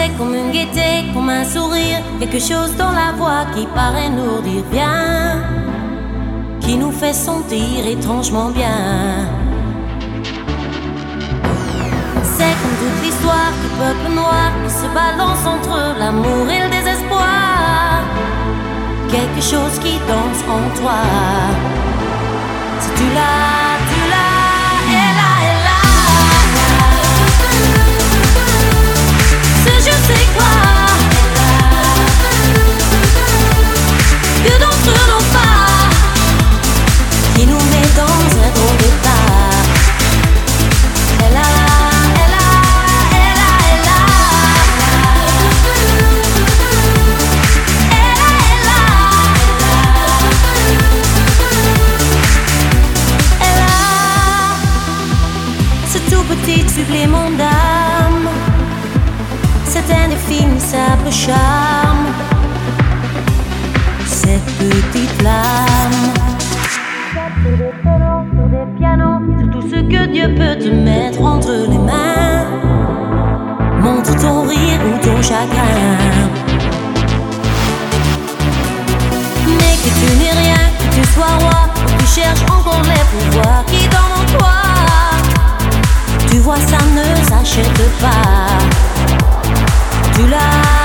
C'est comme une gaieté, comme un sourire, quelque chose dans la voix qui paraît nous dire bien, qui nous fait sentir étrangement bien. C'est comme toute l'histoire du peuple noir qui se balance entre l'amour et le désespoir. Quelque chose qui danse en toi. Si tu l'as, elle a. Ce je sais quoi que d'entre nos pas qui nous met dans un drôle d'état. Elle a. Petit supplément d'âme, cet indéfinissable charme, cette petite flamme. Sur des ténors, sur des pianos, sur tout ce que Dieu peut te mettre entre les mains. Montre ton rire ou ton chagrin, mais que tu n'es rien, que tu sois roi, que tu cherches encore les pouvoirs qui dorment en toi. Tu vois, ça ne s'achète pas. Tu l'as.